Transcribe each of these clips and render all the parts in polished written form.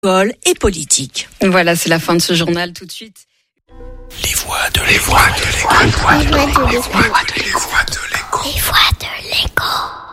et politique. Voilà, c'est la fin de ce journal tout de suite. Les voix de l'écho.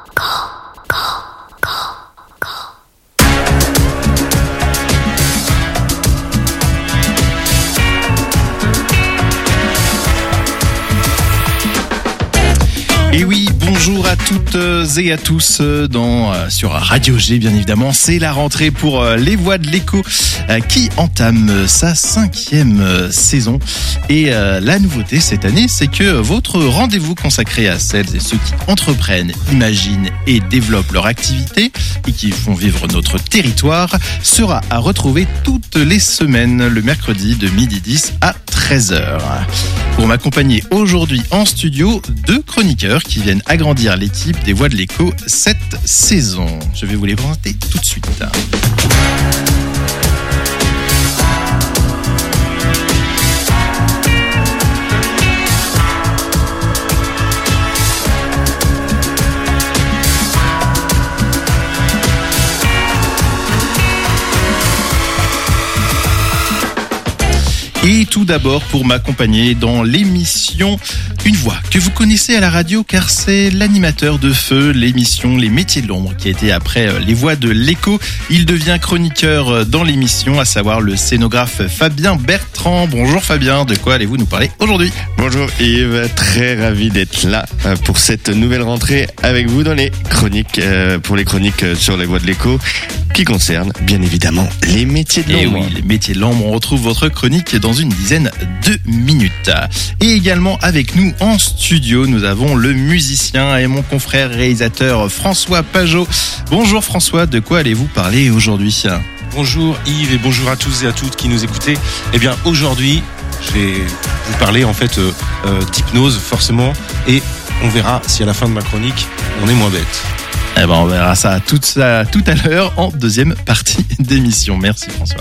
Et oui, bonjour à toutes et à tous sur Radio G, bien évidemment. C'est la rentrée pour les voix de l'écho qui entame sa 5e saison. Et la nouveauté cette année, c'est que votre rendez-vous consacré à celles et ceux qui entreprennent, imaginent et développent leur activité et qui font vivre notre territoire sera à retrouver toutes les semaines, le mercredi de 12h10 à 13h. Pour m'accompagner aujourd'hui en studio, 2 chroniqueurs qui viennent agrandir l'équipe des Voix de l'écho cette saison. Je vais vous les présenter tout de suite. Et tout d'abord, pour m'accompagner dans l'émission, une voix que vous connaissez à la radio car c'est l'animateur de feu, l'émission Les Métiers de l'Ombre qui a été après les Voix de l'écho. Il devient chroniqueur dans l'émission, à savoir le scénographe Fabien Bertrand. Bonjour Fabien, de quoi allez-vous nous parler aujourd'hui ? Bonjour Yves, très ravi d'être là pour cette nouvelle rentrée avec vous dans les chroniques, pour les chroniques sur les Voix de l'écho qui concernent bien évidemment les métiers de l'ombre. Et oui, les métiers de l'ombre, on retrouve votre chronique dans une dizaine de minutes. Et également avec nous en studio, nous avons le musicien et mon confrère réalisateur François Pajot. Bonjour François, de quoi allez-vous parler aujourd'hui ? Bonjour Yves et bonjour à tous et à toutes qui nous écoutez. Eh bien aujourd'hui, je vais vous parler en fait d'hypnose forcément et on verra si à la fin de ma chronique, on est moins bête. Eh ben on verra ça tout à l'heure en deuxième partie d'émission. Merci François.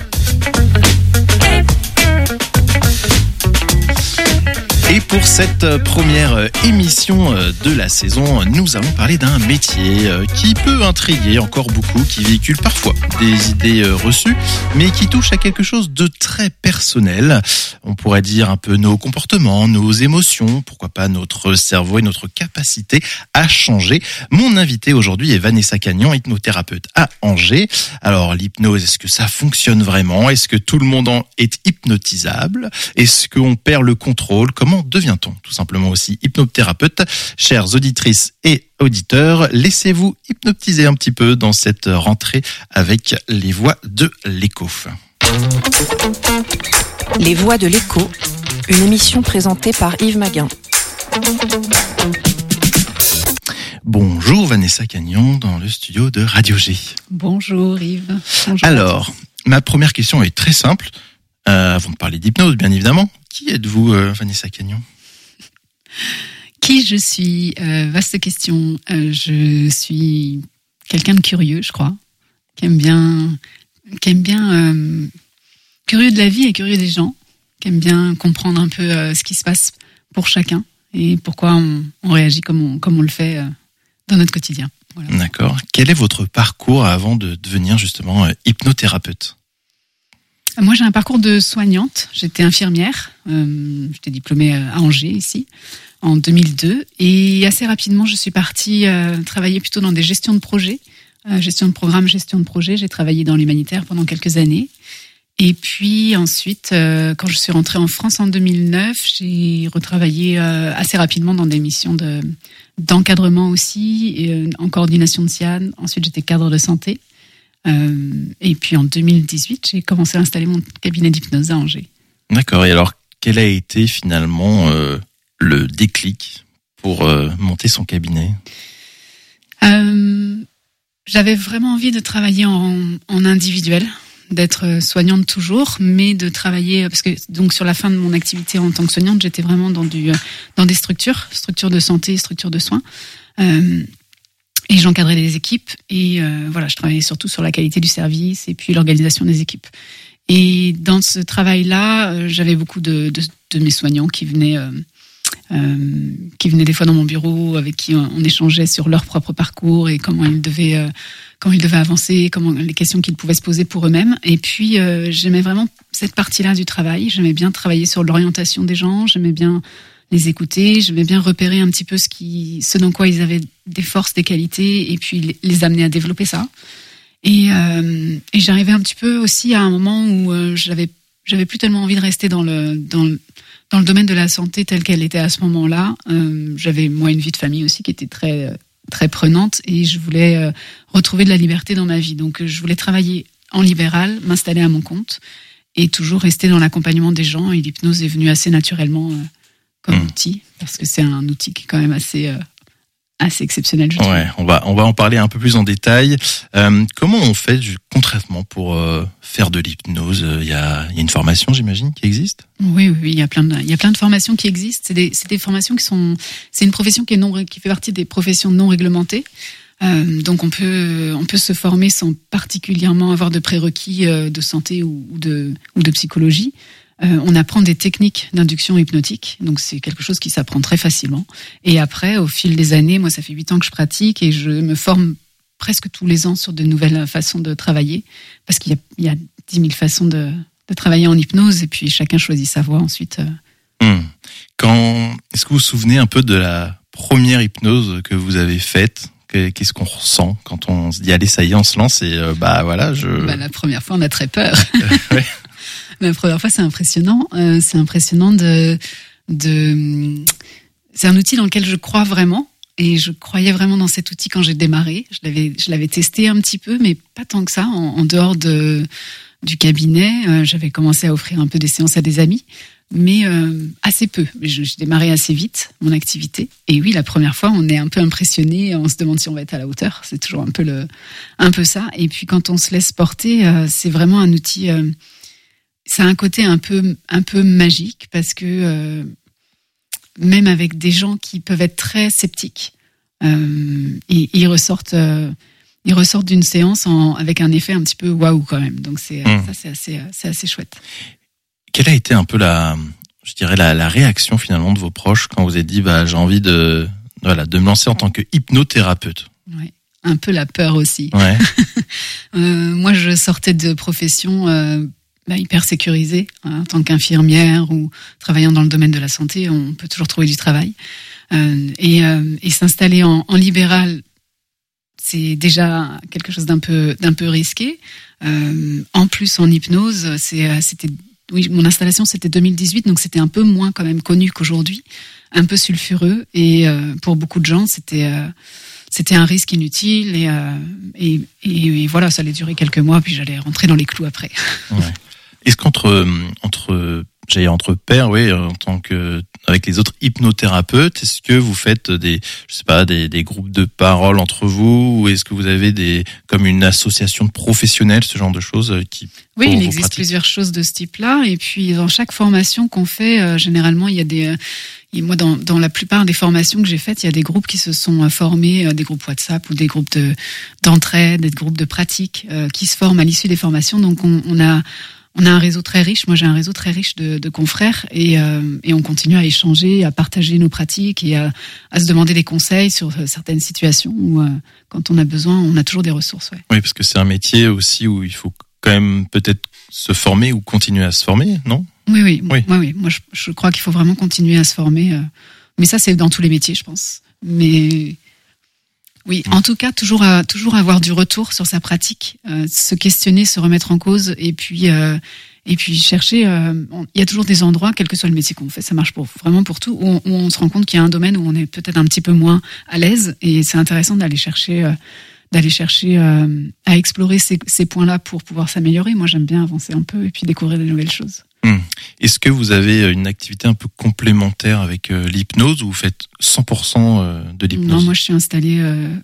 Et pour cette première émission de la saison, nous allons parler d'un métier qui peut intriguer encore beaucoup, qui véhicule parfois des idées reçues, mais qui touche à quelque chose de très personnel. On pourrait dire un peu nos comportements, nos émotions, pourquoi pas notre cerveau et notre capacité à changer. Mon invité aujourd'hui est Vanessa Cagnon, hypnothérapeute à Angers. Alors l'hypnose, est-ce que ça fonctionne vraiment ? Est-ce que tout le monde est hypnotisable ? Est-ce qu'on perd le contrôle ? Comment devient-on tout simplement aussi hypnothérapeute ? Chères auditrices et auditeurs, laissez-vous hypnotiser un petit peu dans cette rentrée avec les Voix de l'écho. Les Voix de l'écho, une émission présentée par Yves Maguin. Bonjour Vanessa Cagnon dans le studio de Radio G. Bonjour Yves. Bonjour. Alors, ma première question est très simple. Avant de parler d'hypnose, bien évidemment. Qui êtes-vous, Vanessa Cagnon ? Qui je suis ? Vaste question. Je suis quelqu'un de curieux, je crois, qui aime bien curieux de la vie et curieux des gens, qui aime bien comprendre un peu ce qui se passe pour chacun et pourquoi on réagit comme on le fait dans notre quotidien. Voilà. D'accord. Quel est votre parcours avant de devenir justement hypnothérapeute ? Moi, j'ai un parcours de soignante. J'étais infirmière. J'étais diplômée à Angers, ici, en 2002. Et assez rapidement, je suis partie travailler plutôt dans des gestions de projets. Gestion de programme, gestion de projet. J'ai travaillé dans l'humanitaire pendant quelques années. Et puis ensuite, quand je suis rentrée en France en 2009, j'ai retravaillé assez rapidement dans des missions d'encadrement aussi, et en coordination de SIAN. Ensuite, j'étais cadre de santé. Et puis en 2018, j'ai commencé à installer mon cabinet d'hypnose à Angers. D'accord. Et alors, quel a été finalement le déclic pour monter son cabinet ? J'avais vraiment envie de travailler en individuel, d'être soignante toujours, mais de travailler, parce que donc sur la fin de mon activité en tant que soignante, j'étais vraiment dans des structures de santé, structures de soins. Et j'encadrais des équipes et voilà, je travaillais surtout sur la qualité du service et puis l'organisation des équipes. Et dans ce travail-là, j'avais beaucoup de mes soignants qui venaient qui venaient des fois dans mon bureau, avec qui on échangeait sur leur propre parcours et comment ils devaient avancer, les questions qu'ils pouvaient se poser pour eux-mêmes. Et puis j'aimais vraiment cette partie-là du travail. J'aimais bien travailler sur l'orientation des gens. J'aimais bien les écouter. J'aimais bien repérer un petit peu ce dans quoi ils avaient des forces, des qualités, et puis les amener à développer ça. Et j'arrivais un petit peu aussi à un moment où j'avais plus tellement envie de rester dans le domaine de la santé tel qu'elle était à ce moment-là. J'avais moi une vie de famille aussi qui était très très prenante, et je voulais retrouver de la liberté dans ma vie. Donc je voulais travailler en libéral, m'installer à mon compte et toujours rester dans l'accompagnement des gens. Et l'hypnose est venue assez naturellement comme outil, parce que c'est un outil qui est quand même assez exceptionnel, je trouve. Ouais, on va en parler un peu plus en détail. Comment on fait concrètement pour faire de l'hypnose? Il y a une formation, j'imagine, qui existe? Oui, il y a plein de formations qui existent. C'est des formations c'est une profession qui fait partie des professions non réglementées. Donc on peut se former sans particulièrement avoir de prérequis de santé ou de psychologie. On apprend des techniques d'induction hypnotique, donc c'est quelque chose qui s'apprend très facilement. Et après, au fil des années, moi ça fait 8 ans que je pratique et je me forme presque tous les ans sur de nouvelles façons de travailler, parce qu'il y a 10 000 façons de travailler en hypnose, et puis chacun choisit sa voie ensuite. Est-ce que vous vous souvenez un peu de la première hypnose que vous avez faite? Qu'est-ce qu'on ressent quand on se dit allez, ça y est, on se lance, et la première fois on a très peur. Ouais. La première fois, c'est impressionnant. C'est impressionnant c'est un outil dans lequel je crois vraiment. Et je croyais vraiment dans cet outil quand j'ai démarré. Je l'avais testé un petit peu, mais pas tant que ça. En dehors du cabinet, j'avais commencé à offrir un peu des séances à des amis, mais assez peu. J'ai démarré assez vite mon activité. Et oui, la première fois, on est un peu impressionné. On se demande si on va être à la hauteur. C'est toujours un peu ça. Et puis quand on se laisse porter, c'est vraiment un outil. Ça a un côté un peu magique, parce que même avec des gens qui peuvent être très sceptiques, ils ressortent d'une séance avec un effet un petit peu waouh quand même. Donc c'est assez chouette. Quelle a été un peu la réaction finalement de vos proches quand vous avez dit j'ai envie de me lancer en tant que hypnothérapeute? Ouais. Un peu la peur aussi. Ouais. Moi, je sortais de profession hyper sécurisée, en tant qu'infirmière ou travaillant dans le domaine de la santé. On peut toujours trouver du travail. Et s'installer en libéral, c'est déjà quelque chose d'un peu risqué. En plus, en hypnose, mon installation c'était 2018, donc c'était un peu moins quand même connu qu'aujourd'hui, un peu sulfureux, et pour beaucoup de gens c'était un risque inutile, et voilà, ça allait durer quelques mois, puis j'allais rentrer dans les clous après. Ouais. Est-ce qu'entre pairs, oui, avec les autres hypnothérapeutes, est-ce que vous faites des groupes de parole entre vous, ou est-ce que vous avez comme une association de professionnels, ce genre de choses Oui, il existe plusieurs choses de ce type-là, et puis dans chaque formation qu'on fait, généralement il y a moi, dans la plupart des formations que j'ai faites, il y a des groupes qui se sont formés, des groupes WhatsApp ou des groupes d'entraide, des groupes de pratique qui se forment à l'issue des formations. Donc on a un réseau très riche. Moi, j'ai un réseau très riche de confrères, et on continue à échanger, à partager nos pratiques et à se demander des conseils sur certaines situations où, quand on a besoin, on a toujours des ressources. Ouais. Oui, parce que c'est un métier aussi où il faut quand même peut-être se former ou continuer à se former, non ? Oui. Moi, je crois qu'il faut vraiment continuer à se former. Mais ça, c'est dans tous les métiers, je pense. Mais oui, en tout cas, toujours avoir du retour sur sa pratique, se questionner, se remettre en cause, et puis chercher. Il y a toujours des endroits, quel que soit le métier qu'on fait, ça marche vraiment pour tout, où on se rend compte qu'il y a un domaine où on est peut-être un petit peu moins à l'aise, et c'est intéressant d'aller chercher à explorer ces points-là pour pouvoir s'améliorer. Moi, j'aime bien avancer un peu et puis découvrir de nouvelles choses. Est-ce que vous avez une activité un peu complémentaire avec l'hypnose, ou vous faites 100% de l'hypnose ? Non, moi je suis installée.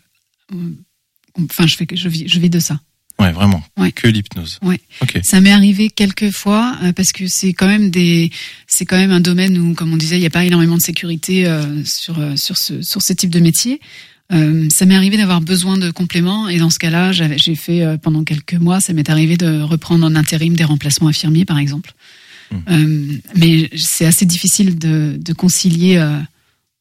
Je vis de ça. Ouais, vraiment. Ouais. Que l'hypnose. Ouais. Okay. Ça m'est arrivé quelques fois parce que c'est quand même un domaine où, comme on disait, il n'y a pas énormément de sécurité sur ce type de métier. Ça m'est arrivé d'avoir besoin de compléments, et dans ce cas-là, j'ai fait pendant quelques mois, ça m'est arrivé de reprendre en intérim des remplacements infirmiers, par exemple. Mais c'est assez difficile de concilier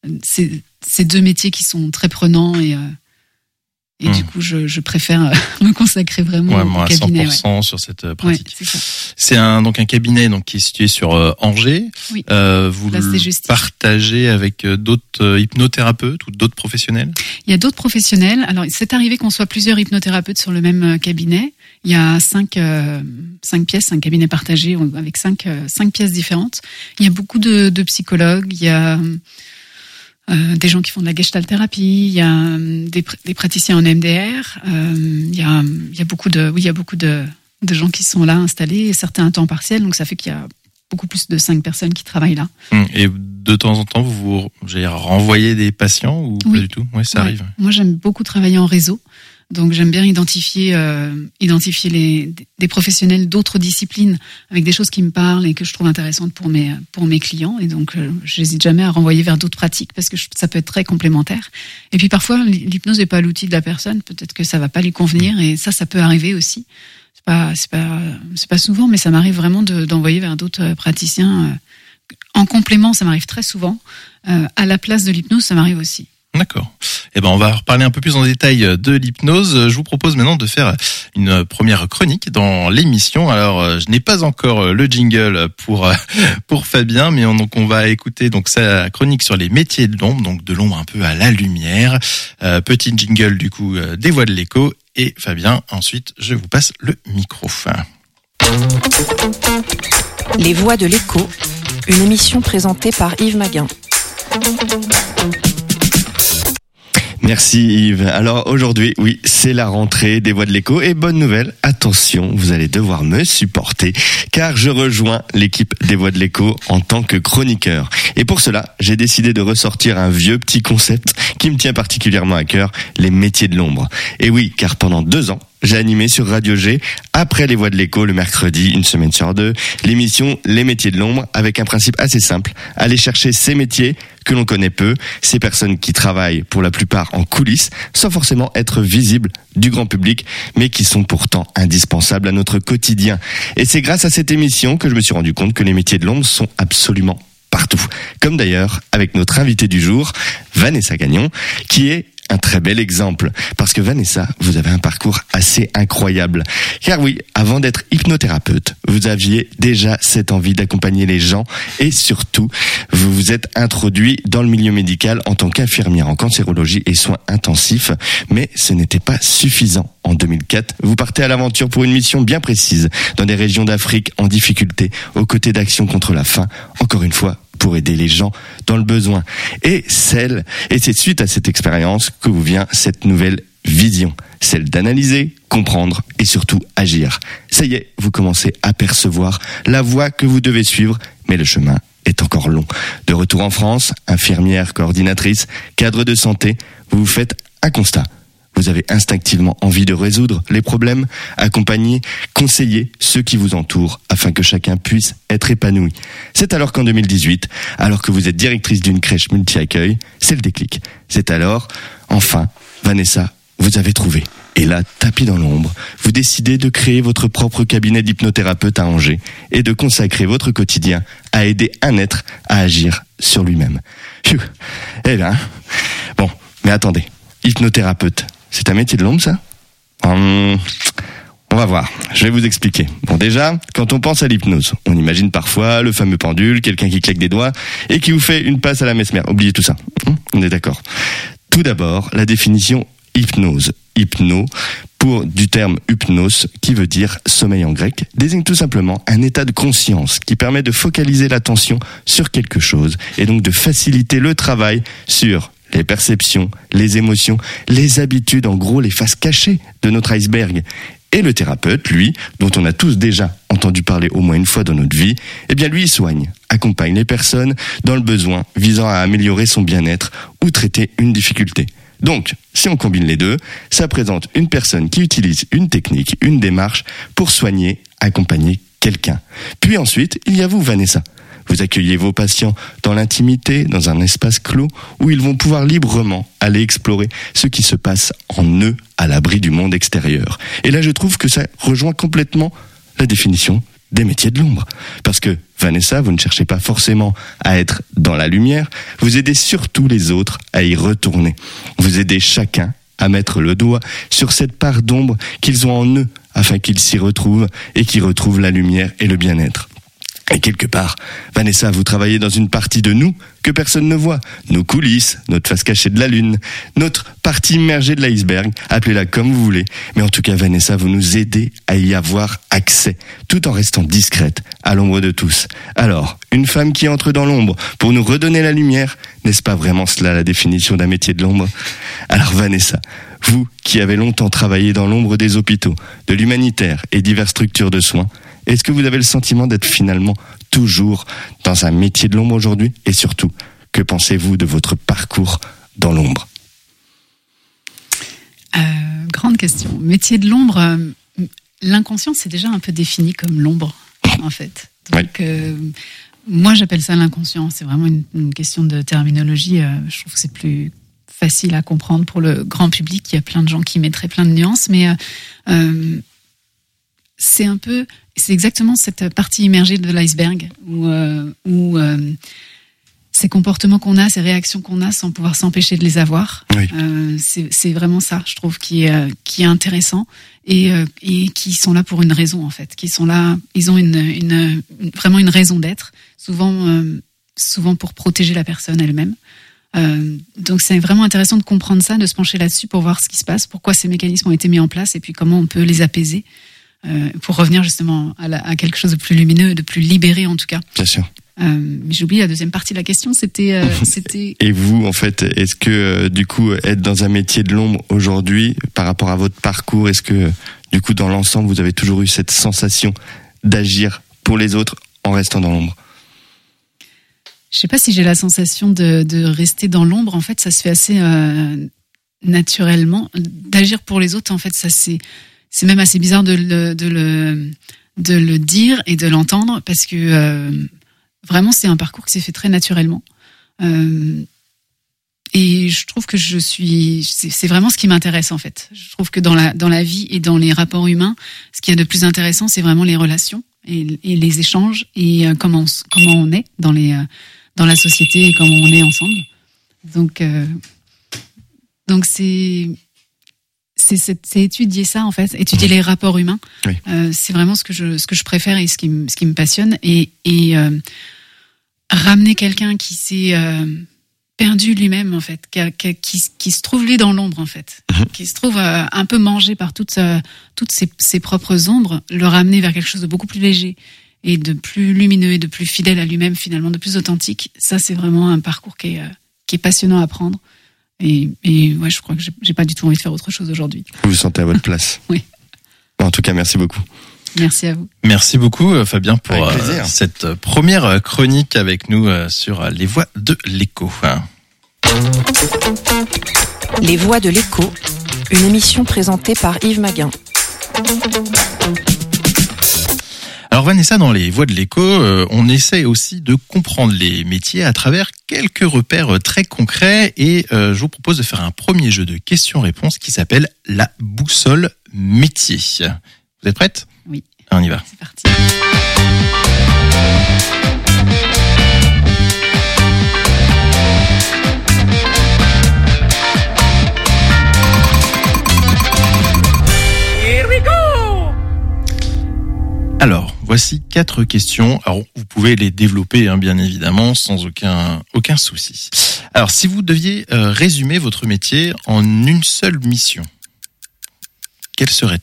c'est deux métiers qui sont très prenants et du coup, je préfère me consacrer vraiment au cabinet. 100% sur cette pratique. Ouais, c'est ça. C'est un cabinet qui est situé sur Angers. Oui. Vous le partagez avec d'autres hypnothérapeutes ou d'autres professionnels? Il y a d'autres professionnels. Alors, c'est arrivé qu'on soit plusieurs hypnothérapeutes sur le même cabinet. Il y a 5 pièces, un cabinet partagé avec 5 pièces différentes. Il y a beaucoup de psychologues. Il y a des gens qui font de la gestalt-thérapie, il y a des praticiens en MDR, il y a beaucoup de gens qui sont là installés, et certains à temps partiel, donc ça fait qu'il y a beaucoup plus de 5 personnes qui travaillent là. Et de temps en temps, vous renvoyez des patients ou pas du tout? Oui, ça arrive. Moi, j'aime beaucoup travailler en réseau. Donc j'aime bien identifier des professionnels d'autres disciplines avec des choses qui me parlent et que je trouve intéressantes pour mes clients, et donc j'hésite jamais à renvoyer vers d'autres pratiques parce que ça peut être très complémentaire. Et puis parfois l'hypnose n'est pas l'outil de la personne, peut-être que ça va pas lui convenir, et ça peut arriver aussi. C'est pas souvent, mais ça m'arrive vraiment d'envoyer vers d'autres praticiens en complément. Ça m'arrive très souvent. À la place de l'hypnose, ça m'arrive aussi. D'accord. On va reparler un peu plus en détail de l'hypnose. Je vous propose maintenant de faire une première chronique dans l'émission. Alors, je n'ai pas encore le jingle pour Fabien, mais on va écouter sa chronique sur les métiers de l'ombre, donc de l'ombre un peu à la lumière. Petit jingle du coup des Voix de l'Écho, et Fabien, ensuite je vous passe le micro. Les Voix de l'Écho, une émission présentée par Yves Maguin. Merci Yves. Alors aujourd'hui, oui, c'est la rentrée des Voix de l'Écho, et bonne nouvelle, attention, vous allez devoir me supporter car je rejoins l'équipe des Voix de l'Écho en tant que chroniqueur. Et pour cela, j'ai décidé de ressortir un vieux petit concept qui me tient particulièrement à cœur, les métiers de l'ombre. Et oui, car pendant 2 ans, j'ai animé sur Radio G, après les Voix de l'Écho le mercredi, une semaine sur 2, l'émission Les métiers de l'ombre, avec un principe assez simple: aller chercher ces métiers que l'on connaît peu, ces personnes qui travaillent pour la plupart en coulisses, sans forcément être visibles du grand public, mais qui sont pourtant indispensables à notre quotidien. Et c'est grâce à cette émission que je me suis rendu compte que les métiers de l'ombre sont absolument partout. Comme d'ailleurs avec notre invitée du jour, Vanessa Gagnon, qui est un très bel exemple. Parce que Vanessa, vous avez un parcours assez incroyable. Car oui, avant d'être hypnothérapeute, vous aviez déjà cette envie d'accompagner les gens, et surtout, vous vous êtes introduit dans le milieu médical en tant qu'infirmière en cancérologie et soins intensifs. Mais ce n'était pas suffisant. En 2004, vous partez à l'aventure pour une mission bien précise, dans des régions d'Afrique en difficulté, aux côtés d'Action contre la faim, encore une fois, pour aider les gens dans le besoin. Et c'est suite à cette expérience que vous vient cette nouvelle vision, celle d'analyser, comprendre et surtout agir. Ça y est, vous commencez à percevoir la voie que vous devez suivre, mais le chemin est encore long. De retour en France, infirmière, coordinatrice, cadre de santé, vous vous faites un constat. Vous avez instinctivement envie de résoudre les problèmes, accompagner, conseiller ceux qui vous entourent afin que chacun puisse être épanoui. C'est alors qu'en 2018, alors que vous êtes directrice d'une crèche multi-accueil, c'est le déclic. C'est alors, enfin, Vanessa, vous avez trouvé. Et là, tapis dans l'ombre, vous décidez de créer votre propre cabinet d'hypnothérapeute à Angers et de consacrer votre quotidien à aider un être à agir sur lui-même. Eh bien, bon, mais attendez, hypnothérapeute, c'est un métier de l'ombre, ça ? On va voir, je vais vous expliquer. Bon, déjà, quand on pense à l'hypnose, on imagine parfois le fameux pendule, quelqu'un qui claque des doigts et qui vous fait une passe à la mesmer. Oubliez tout ça, on est d'accord. Tout d'abord, la définition hypnose. Hypno, du terme hypnos, qui veut dire sommeil en grec, désigne tout simplement un état de conscience qui permet de focaliser l'attention sur quelque chose et donc de faciliter le travail sur les perceptions, les émotions, les habitudes, en gros les faces cachées de notre iceberg. Et le thérapeute, lui, dont on a tous déjà entendu parler au moins une fois dans notre vie, eh bien lui, il soigne, accompagne les personnes dans le besoin, visant à améliorer son bien-être ou traiter une difficulté. Donc, si on combine les deux, ça présente une personne qui utilise une technique, une démarche pour soigner, accompagner quelqu'un. Puis ensuite, il y a vous, Vanessa. Vous accueillez vos patients dans l'intimité, dans un espace clos, où ils vont pouvoir librement aller explorer ce qui se passe en eux, à l'abri du monde extérieur. Et là, je trouve que ça rejoint complètement la définition des métiers de l'ombre. Parce que, Vanessa, vous ne cherchez pas forcément à être dans la lumière, vous aidez surtout les autres à y retourner. Vous aidez chacun à mettre le doigt sur cette part d'ombre qu'ils ont en eux, afin qu'ils s'y retrouvent et qu'ils retrouvent la lumière et le bien-être. Et quelque part, Vanessa, vous travaillez dans une partie de nous que personne ne voit. Nos coulisses, notre face cachée de la lune, notre partie immergée de l'iceberg, appelez-la comme vous voulez. Mais en tout cas, Vanessa, vous nous aidez à y avoir accès, tout en restant discrète, à l'ombre de tous. Alors, une femme qui entre dans l'ombre pour nous redonner la lumière, n'est-ce pas vraiment cela la définition d'un métier de l'ombre ? Alors Vanessa, vous qui avez longtemps travaillé dans l'ombre des hôpitaux, de l'humanitaire et diverses structures de soins, est-ce que vous avez le sentiment d'être finalement toujours dans un métier de l'ombre aujourd'hui ? Et surtout, que pensez-vous de votre parcours dans l'ombre ? Grande question. Métier de l'ombre, l'inconscient, c'est déjà un peu défini comme l'ombre, en fait. Donc, moi, j'appelle ça l'inconscient. C'est vraiment une question de terminologie. Je trouve que c'est plus facile à comprendre pour le grand public. Il y a plein de gens qui mettraient plein de nuances, mais c'est exactement cette partie immergée de l'iceberg où ces comportements qu'on a, ces réactions qu'on a sans pouvoir s'empêcher de les avoir. Oui. C'est vraiment ça, je trouve, qui est intéressant et qui sont là pour une raison, en fait. Qui sont là, ils ont vraiment une raison d'être, souvent pour protéger la personne elle-même. Donc c'est vraiment intéressant de comprendre ça, de se pencher là-dessus pour voir ce qui se passe, pourquoi ces mécanismes ont été mis en place et puis comment on peut les apaiser. Pour revenir justement à quelque chose de plus lumineux, de plus libéré en tout cas. Bien sûr. Mais j'ai oublié la deuxième partie de la question, c'était... Et vous, en fait, est-ce que du coup, être dans un métier de l'ombre aujourd'hui, par rapport à votre parcours, est-ce que du coup, dans l'ensemble, vous avez toujours eu cette sensation d'agir pour les autres en restant dans l'ombre ? Je sais pas si j'ai la sensation de rester dans l'ombre. En fait, ça se fait assez naturellement. D'agir pour les autres, en fait, ça c'est même assez bizarre de le dire et de l'entendre parce que vraiment c'est un parcours qui s'est fait très naturellement et je trouve que c'est vraiment ce qui m'intéresse en fait. Je trouve que dans la vie et dans les rapports humains, ce qu'il y a de plus intéressant, c'est vraiment les relations et les échanges et comment on est dans la société et comment on est ensemble. Donc c'est étudier ça en fait, étudier les rapports humains. Oui. C'est vraiment ce que je préfère et ce qui me passionne et ramener quelqu'un qui s'est perdu lui-même en fait, qui se trouve lui dans l'ombre en fait, qui se trouve un peu mangé par toutes ses propres ombres, le ramener vers quelque chose de beaucoup plus léger et de plus lumineux et de plus fidèle à lui-même finalement, de plus authentique. Ça c'est vraiment un parcours qui est passionnant à prendre. Et ouais, je crois que j'ai pas du tout envie de faire autre chose aujourd'hui. Vous vous sentez à votre place. Oui. En tout cas, merci beaucoup. Merci à vous. Merci beaucoup, Fabien, pour cette première chronique avec nous sur les voix de l'écho. Les voix de l'écho, une émission présentée par Yves Maguin. Alors Vanessa, dans les voix de l'écho, on essaie aussi de comprendre les métiers à travers quelques repères très concrets et je vous propose de faire un premier jeu de questions-réponses qui s'appelle la boussole métier. Vous êtes prête ? Oui. On y va. C'est parti. Alors, voici 4 questions. Alors, vous pouvez les développer, bien évidemment, sans aucun souci. Alors, si vous deviez résumer votre métier en une seule mission, quelle serait-elle ?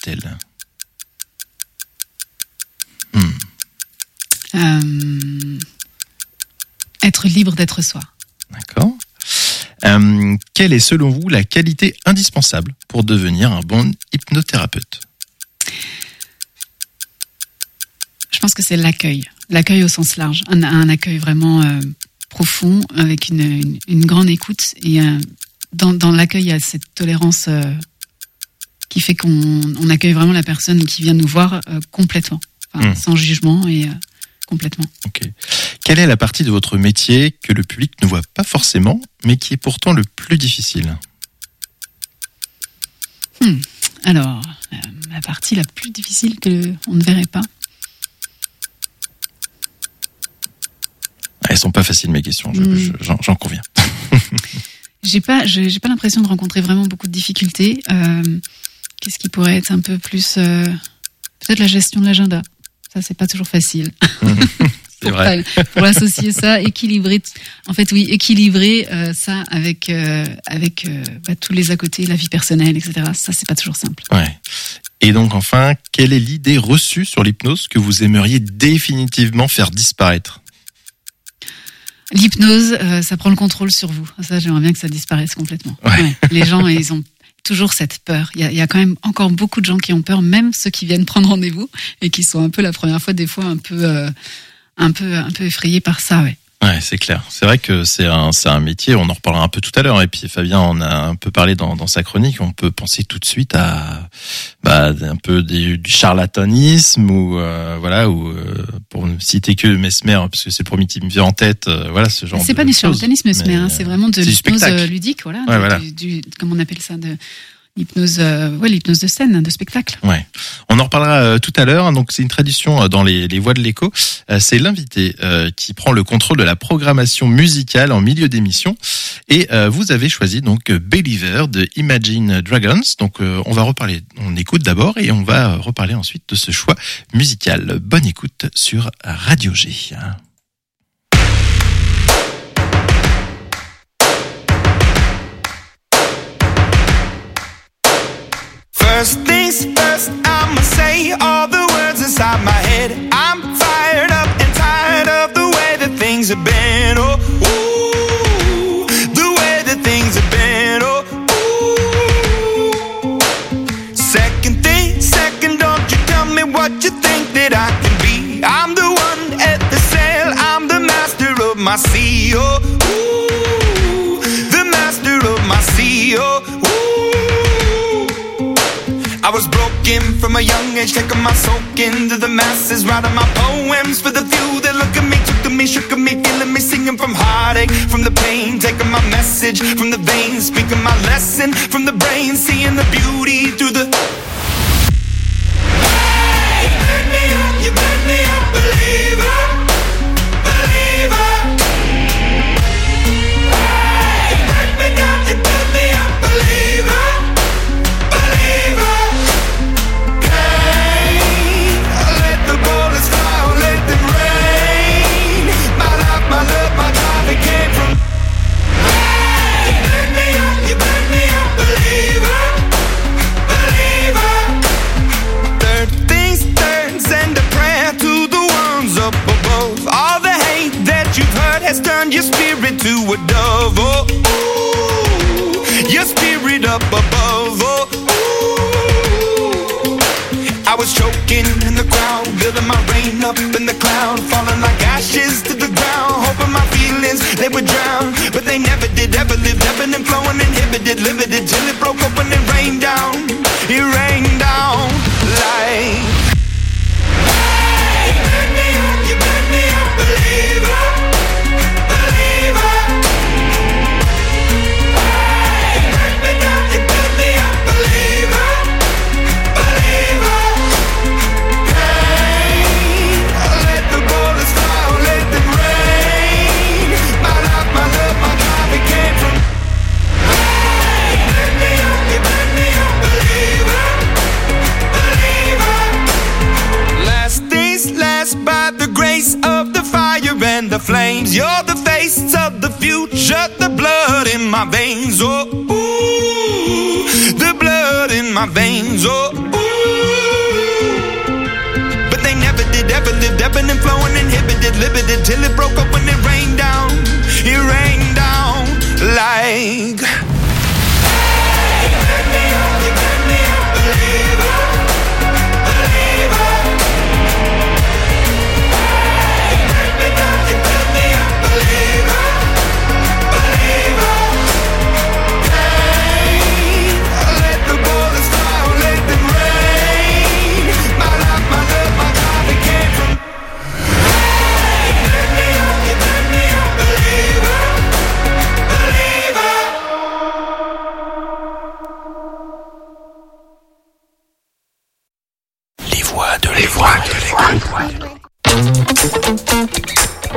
Être libre d'être soi. D'accord. Quelle est, selon vous, la qualité indispensable pour devenir un bon hypnothérapeute ? Je pense que c'est l'accueil. L'accueil au sens large. Un accueil vraiment profond, avec une grande écoute. Et dans l'accueil, il y a cette tolérance qui fait qu'on accueille vraiment la personne qui vient nous voir complètement. Enfin, sans jugement et complètement. Ok. Quelle est la partie de votre métier que le public ne voit pas forcément, mais qui est pourtant le plus difficile ? Alors, la partie la plus difficile qu'on ne verrait pas. sont pas faciles mes questions, j'en conviens. J'ai pas l'impression de rencontrer vraiment beaucoup de difficultés. Qu'est-ce qui pourrait être un peu plus peut-être la gestion de l'agenda. Ça, c'est pas toujours facile. C'est vrai. Pour associer ça, équilibrer ça avec tous les à côté, la vie personnelle, etc. Ça, c'est pas toujours simple. Ouais. Et donc, enfin, quelle est l'idée reçue sur l'hypnose que vous aimeriez définitivement faire disparaître ? L'hypnose, ça prend le contrôle sur vous. Ça, j'aimerais bien que ça disparaisse complètement. Ouais. Ouais. Les gens, ils ont toujours cette peur. Il y a quand même encore beaucoup de gens qui ont peur, même ceux qui viennent prendre rendez-vous et qui sont un peu la première fois, des fois un peu effrayés par ça, ouais. Ouais, c'est clair. C'est vrai que c'est un métier, on en reparlera un peu tout à l'heure, et puis Fabien en a un peu parlé dans sa chronique, on peut penser tout de suite à un peu du charlatanisme ou pour ne citer que Mesmer, parce que c'est le premier qui me vient en tête, ce genre de choses. C'est pas du charlatanisme Mesmer, c'est vraiment de l'hypnose ludique, voilà, comment on appelle ça, l'hypnose de scène, de spectacle. Ouais. On en reparlera tout à l'heure. Donc c'est une tradition dans les voix de l'écho. C'est l'invité qui prend le contrôle de la programmation musicale en milieu d'émission. Et vous avez choisi donc Believer de Imagine Dragons. Donc on va reparler. On écoute d'abord et on va reparler ensuite de ce choix musical. Bonne écoute sur Radio G. First things first, I'ma say all the words inside my head. I'm fired up and tired of the way that things have been. Oh, ooh, the way that things have been. Oh, ooh. Second, don't you tell me what you think that I can be. I'm the one at the sail, I'm the master of my sea. Oh, ooh, the master of my sea. Oh, I was broken from a young age, taking my soak into the masses, writing my poems for the few that look at me, took to me, shook at me, feeling me, singing from heartache, from the pain, taking my message from the veins, speaking my lesson from the brain, seeing the beauty through the... Hey, you burn me up, believer, believer. Hey, you burn me down, you burn me up, believer. Has turned your spirit to a dove, oh, ooh, your spirit up above, oh, ooh. I was choking in the crowd, building my rain up in the cloud, falling like ashes to the ground, hoping my feelings, they would drown, but they never did, ever lived, ebbing and flowing, inhibited, limited, till it broke open and rained down, it rained down like... Hey, you burn me up, believer. By the grace of the fire and the flames, you're the face of the future, the blood in my veins, oh, ooh, the blood in my veins, oh, ooh. But they never did, ever lived, ebbing and flowing, inhibited, limited, till it broke up when it rained down like... Hey, you burn me up, believer, believer.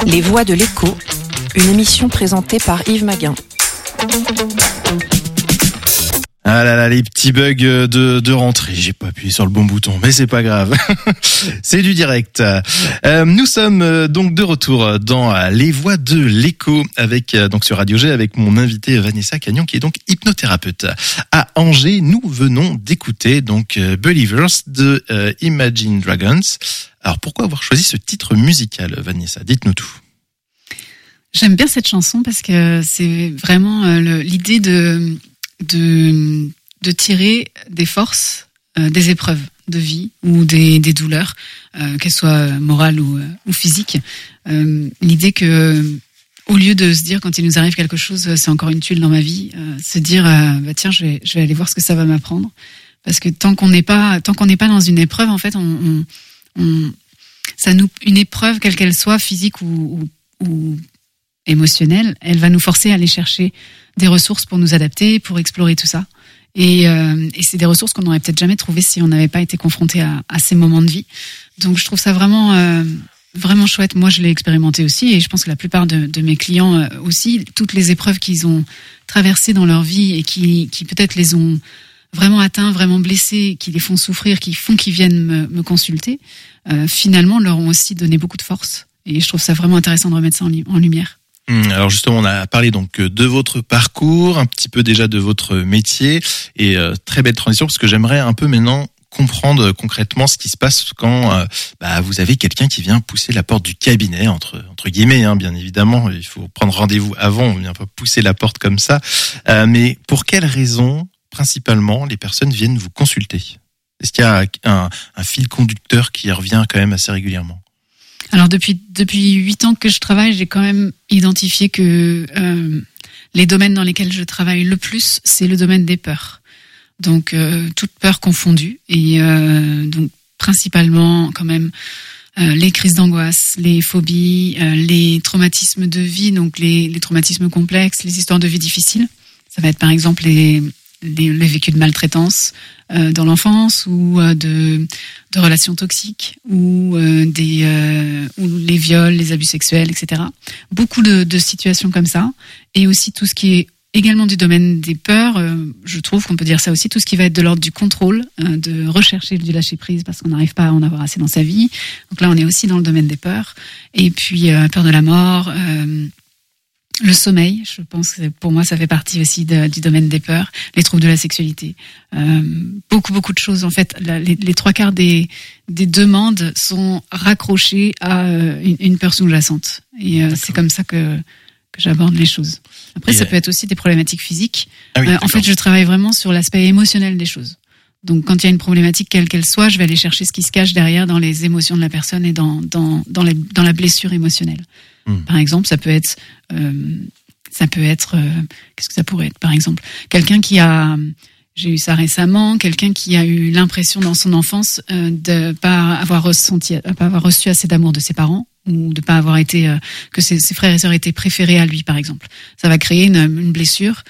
Les Voix de l'écho, une émission présentée par Yves Maguin. Ah là là, les petits bugs de rentrée. J'ai pas appuyé sur le bon bouton, mais c'est pas grave. C'est du direct. Nous sommes donc de retour dans Les Voix de l'écho avec donc sur Radio G avec mon invité Vanessa Cagnon qui est donc hypnothérapeute à Angers. Nous venons d'écouter donc Believers de Imagine Dragons. Alors pourquoi avoir choisi ce titre musical, Vanessa? Dites-nous tout. J'aime bien cette chanson parce que c'est vraiment l'idée de tirer des forces des épreuves de vie ou des douleurs, qu'elles soient morales ou physiques. L'idée que, au lieu de se dire quand il nous arrive quelque chose, c'est encore une tuile dans ma vie, se dire tiens, je vais aller voir ce que ça va m'apprendre. Parce que tant qu'on n'est pas dans une épreuve, en fait, une épreuve quelle qu'elle soit, physique ou émotionnelle, elle va nous forcer à aller chercher des ressources pour nous adapter, pour explorer tout ça. Et c'est des ressources qu'on n'aurait peut-être jamais trouvées si on n'avait pas été confronté à ces moments de vie. Donc je trouve ça vraiment vraiment chouette. Moi, je l'ai expérimenté aussi, et je pense que la plupart de mes clients aussi, toutes les épreuves qu'ils ont traversées dans leur vie et qui peut-être les ont vraiment atteints, vraiment blessés, qui les font souffrir, qui font qu'ils viennent me consulter, finalement leur ont aussi donné beaucoup de force. Et je trouve ça vraiment intéressant de remettre ça en lumière. Alors justement, on a parlé donc de votre parcours, un petit peu déjà de votre métier, et très belle transition parce que j'aimerais un peu maintenant comprendre concrètement ce qui se passe quand vous avez quelqu'un qui vient pousser la porte du cabinet, entre guillemets, hein, bien évidemment, il faut prendre rendez-vous avant, on vient pas pousser la porte comme ça, mais pour quelles raisons principalement les personnes viennent vous consulter? Est-ce qu'il y a un fil conducteur qui revient quand même assez régulièrement? Alors depuis 8 ans que je travaille, j'ai quand même identifié que les domaines dans lesquels je travaille le plus, c'est le domaine des peurs. Donc toutes peurs confondues, et donc principalement quand même les crises d'angoisse, les phobies, les traumatismes de vie, donc les traumatismes complexes, les histoires de vie difficiles. Ça va être par exemple les vécus de maltraitance dans l'enfance, ou de relations toxiques, ou les viols, les abus sexuels, etc. Beaucoup de situations comme ça, et aussi tout ce qui est également du domaine des peurs. Je trouve qu'on peut dire ça aussi, tout ce qui va être de l'ordre du contrôle, de rechercher du lâcher prise parce qu'on n'arrive pas à en avoir assez dans sa vie. Donc là, on est aussi dans le domaine des peurs. Et puis peur de la mort. Le sommeil, je pense que pour moi ça fait partie aussi du domaine des peurs, les troubles de la sexualité, beaucoup de choses en fait. Les 3/4 des demandes sont raccrochées à une peur sous-jacente, et c'est comme ça que j'aborde les choses. Après, ça peut être aussi des problématiques physiques. Ah oui, en fait, je travaille vraiment sur l'aspect émotionnel des choses. Donc, quand il y a une problématique quelle qu'elle soit, je vais aller chercher ce qui se cache derrière dans les émotions de la personne et dans la blessure émotionnelle. Par exemple, ça peut être, qu'est-ce que ça pourrait être? Par exemple, j'ai eu ça récemment, quelqu'un qui a eu l'impression dans son enfance de pas avoir reçu assez d'amour de ses parents, ou de pas avoir été, que ses frères et sœurs étaient préférés à lui, par exemple. Ça va créer une blessure.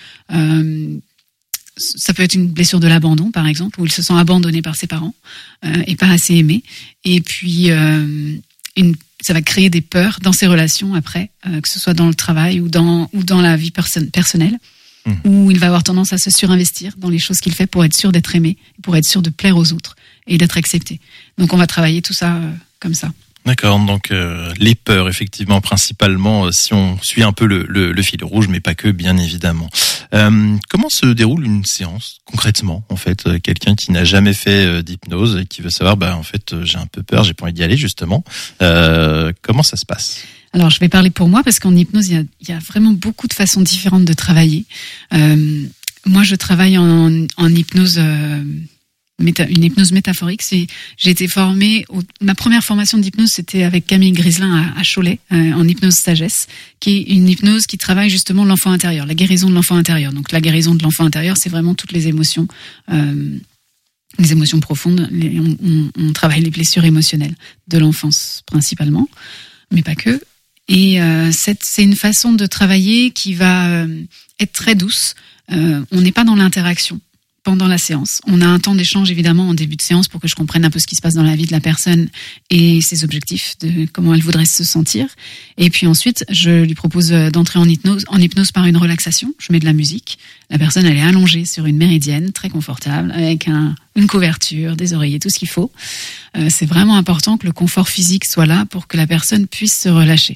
Ça peut être une blessure de l'abandon, par exemple, où il se sent abandonné par ses parents et pas assez aimé. Et puis ça va créer des peurs dans ses relations après, que ce soit dans le travail ou dans la vie personnelle, où il va avoir tendance à se surinvestir dans les choses qu'il fait pour être sûr d'être aimé, pour être sûr de plaire aux autres et d'être accepté. Donc on va travailler tout ça comme ça. D'accord, donc les peurs, effectivement, principalement, si on suit un peu le fil rouge, mais pas que, bien évidemment. Comment se déroule une séance, concrètement, en fait? Quelqu'un qui n'a jamais fait d'hypnose et qui veut savoir, en fait, j'ai un peu peur, j'ai pas envie d'y aller, justement. Comment ça se passe? Alors, je vais parler pour moi, parce qu'en hypnose, il y a vraiment beaucoup de façons différentes de travailler. Moi, je travaille en hypnose... une hypnose métaphorique. J'ai été formée, ma première formation d'hypnose, c'était avec Camille Griselin à Cholet, en hypnose sagesse, qui est une hypnose qui travaille justement l'enfant intérieur, la guérison de l'enfant intérieur. Donc la guérison de l'enfant intérieur, c'est vraiment toutes les émotions profondes. On travaille les blessures émotionnelles de l'enfance principalement, mais pas que. Et c'est une façon de travailler qui va être très douce. On n'est pas dans l'interaction. pendant la séance. On a un temps d'échange évidemment en début de séance pour que je comprenne un peu ce qui se passe dans la vie de la personne et ses objectifs, de comment elle voudrait se sentir. Et puis ensuite, je lui propose d'entrer en hypnose par une relaxation. Je mets de la musique. La personne, elle est allongée sur une méridienne, très confortable, avec une couverture, des oreillers, tout ce qu'il faut. C'est vraiment important que le confort physique soit là pour que la personne puisse se relâcher.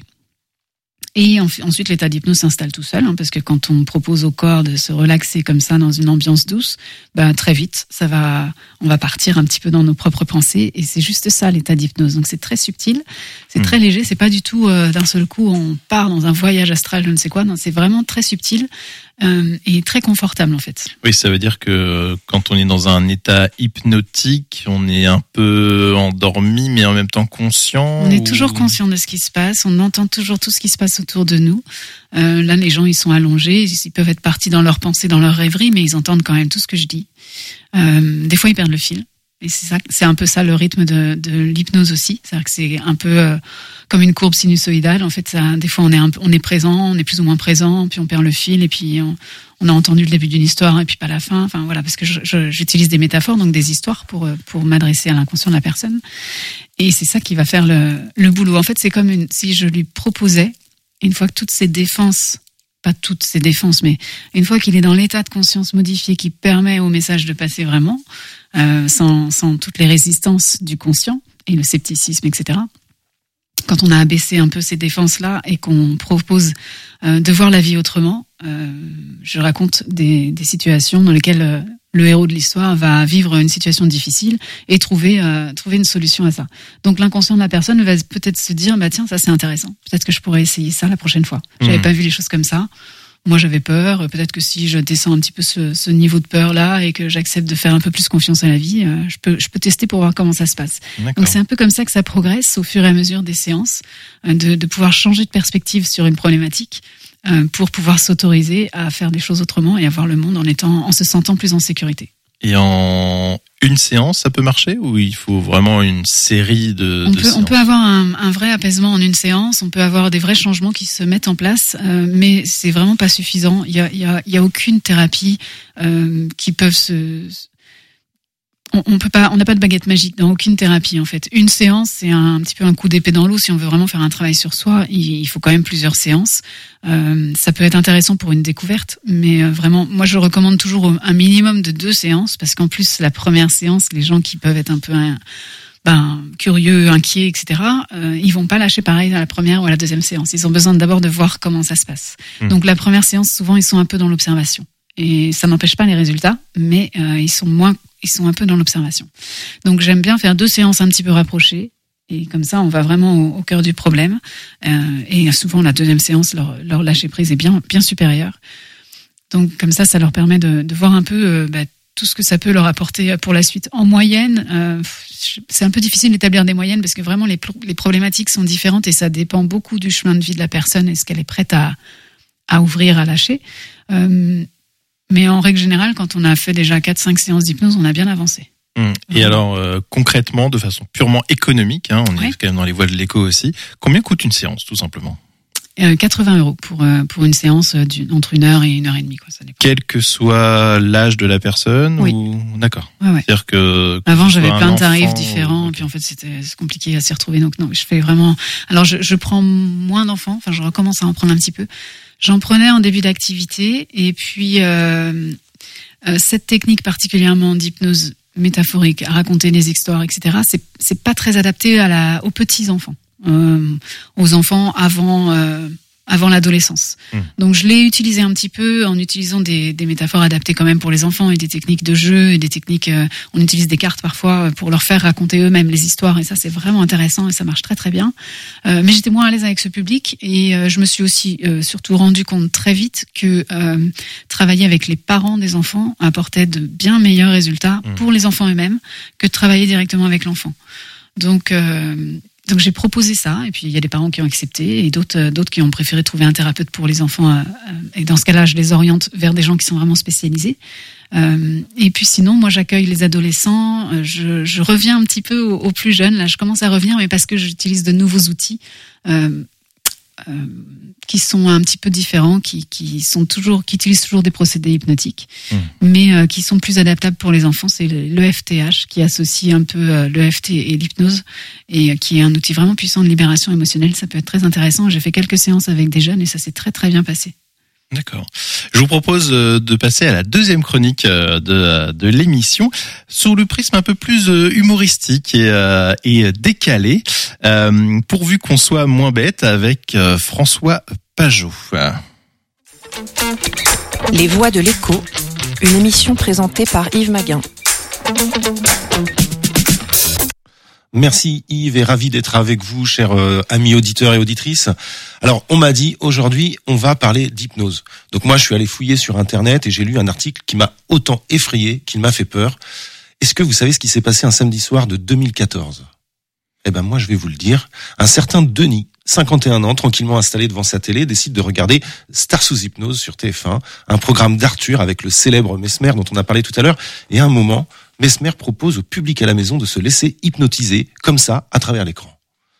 Et ensuite, l'état d'hypnose s'installe tout seul, parce que quand on propose au corps de se relaxer comme ça dans une ambiance douce, très vite, on va partir un petit peu dans nos propres pensées, et c'est juste ça l'état d'hypnose. Donc c'est très subtil, c'est très léger, c'est pas du tout d'un seul coup on part dans un voyage astral, je ne sais quoi. Non, c'est vraiment très subtil et très confortable en fait. Oui, ça veut dire que quand on est dans un état hypnotique, on est un peu endormi, mais en même temps conscient. On est toujours conscient de ce qui se passe, on entend toujours tout ce qui se passe autour de nous. Là, les gens, ils sont allongés, ils peuvent être partis dans leurs pensées, dans leurs rêveries, mais ils entendent quand même tout ce que je dis. Des fois, ils perdent le fil. Et c'est un peu ça le rythme de l'hypnose aussi. C'est-à-dire que c'est un peu comme une courbe sinusoïdale. En fait, des fois, on est présent, on est plus ou moins présent, puis on perd le fil, et puis on a entendu le début d'une histoire, et puis pas la fin. Enfin, voilà, parce que j'utilise des métaphores, donc des histoires pour m'adresser à l'inconscient de la personne. Et c'est ça qui va faire le boulot. En fait, c'est comme si je lui proposais, une fois que toutes ces défenses, pas toutes ces défenses, mais une fois qu'il est dans l'état de conscience modifié qui permet au message de passer vraiment, sans toutes les résistances du conscient et le scepticisme, etc. Quand on a abaissé un peu ces défenses-là et qu'on propose de voir la vie autrement, je raconte des situations dans lesquelles le héros de l'histoire va vivre une situation difficile et trouver une solution à ça. Donc l'inconscient de la personne va peut-être se dire tiens, ça c'est intéressant, peut-être que je pourrais essayer ça la prochaine fois. J'avais pas vu les choses comme ça. Moi j'avais peur, peut-être que si je descends un petit peu ce niveau de peur là et que j'accepte de faire un peu plus confiance à la vie, je peux tester pour voir comment ça se passe. D'accord. Donc c'est un peu comme ça que ça progresse au fur et à mesure des séances, de pouvoir changer de perspective sur une problématique, pour pouvoir s'autoriser à faire des choses autrement et à voir le monde en se sentant plus en sécurité. Et en une séance, ça peut marcher, ou il faut vraiment une série de séances? On peut avoir un vrai apaisement en une séance, on peut avoir des vrais changements qui se mettent en place, mais c'est vraiment pas suffisant. Il y a aucune thérapie qui peuvent on n'a pas de baguette magique dans aucune thérapie en fait. Une séance, c'est un petit peu un coup d'épée dans l'eau. Si on veut vraiment faire un travail sur soi, il faut quand même plusieurs séances. Ça peut être intéressant pour une découverte, mais vraiment, moi je recommande toujours un minimum de 2 séances, parce qu'en plus la première séance, les gens qui peuvent être un peu curieux, inquiets, etc., ils vont pas lâcher pareil à la première ou à la deuxième séance. Ils ont besoin d'abord de voir comment ça se passe. Donc la première séance, souvent ils sont un peu dans l'observation. Et ça n'empêche pas les résultats, mais ils sont un peu dans l'observation. Donc j'aime bien faire 2 séances un petit peu rapprochées, et comme ça on va vraiment au cœur du problème. Et souvent la deuxième séance, leur lâcher prise est bien supérieur. Donc comme ça leur permet de voir un peu tout ce que ça peut leur apporter pour la suite. En moyenne, c'est un peu difficile d'établir des moyennes, parce que vraiment les problématiques sont différentes et ça dépend beaucoup du chemin de vie de la personne et ce qu'elle est prête à ouvrir, à lâcher. Mais en règle générale, quand on a fait déjà 4-5 séances d'hypnose, on a bien avancé. Et alors, concrètement, de façon purement économique, on est quand même dans les voies de l'écho aussi, combien coûte une séance, tout simplement? 80 € pour une séance entre 1 heure et 1 heure et demie, quoi, ça dépend. Quel que soit l'âge de la personne? Oui. D'accord. Ouais. C'est-à-dire que avant, j'avais plein de tarifs différents, puis en fait, c'est compliqué à s'y retrouver. Donc non, je fais vraiment. Alors, je prends moins d'enfants. Enfin, je recommence à en prendre un petit peu. J'en prenais en début d'activité, et puis cette technique particulièrement d'hypnose métaphorique, à raconter des histoires, etc., c'est pas très adapté aux petits enfants, aux enfants avant l'adolescence. Donc je l'ai utilisé un petit peu en utilisant des métaphores adaptées quand même pour les enfants, et des techniques de jeu, et des techniques, on utilise des cartes parfois pour leur faire raconter eux-mêmes les histoires, et ça c'est vraiment intéressant et ça marche très très bien. Mais j'étais moins à l'aise avec ce public, et je me suis aussi surtout rendu compte très vite que travailler avec les parents des enfants apportait de bien meilleurs résultats pour les enfants eux-mêmes que de travailler directement avec l'enfant. Donc j'ai proposé ça, et puis il y a des parents qui ont accepté, et d'autres qui ont préféré trouver un thérapeute pour les enfants, et dans ce cas-là je les oriente vers des gens qui sont vraiment spécialisés. Et puis sinon, moi j'accueille les adolescents, je reviens un petit peu aux plus jeunes, là je commence à revenir, mais parce que j'utilise de nouveaux outils. qui sont un petit peu différents, qui utilisent toujours des procédés hypnotiques, mais qui sont plus adaptables pour les enfants. C'est l'EFTH qui associe un peu l'EFT et l'hypnose, et qui est un outil vraiment puissant de libération émotionnelle. Ça peut être très intéressant. J'ai fait quelques séances avec des jeunes et ça s'est très très bien passé. D'accord. Je vous propose de passer à la deuxième chronique de l'émission sous le prisme un peu plus humoristique et décalé, pourvu qu'on soit moins bête, avec François Pajot. Les Voix de l'écho, une émission présentée par Yves Maguin. Merci Yves et ravi d'être avec vous, chers amis auditeurs et auditrices. Alors, on m'a dit, aujourd'hui, on va parler d'hypnose. Donc moi, je suis allé fouiller sur Internet et j'ai lu un article qui m'a autant effrayé qu'il m'a fait peur. Est-ce que vous savez ce qui s'est passé un samedi soir de 2014 ? Eh ben moi, je vais vous le dire. Un certain Denis, 51 ans, tranquillement installé devant sa télé, décide de regarder Star sous hypnose sur TF1, un programme d'Arthur avec le célèbre Mesmer dont on a parlé tout à l'heure. Et à un moment, Mesmer propose au public à la maison de se laisser hypnotiser, comme ça, à travers l'écran.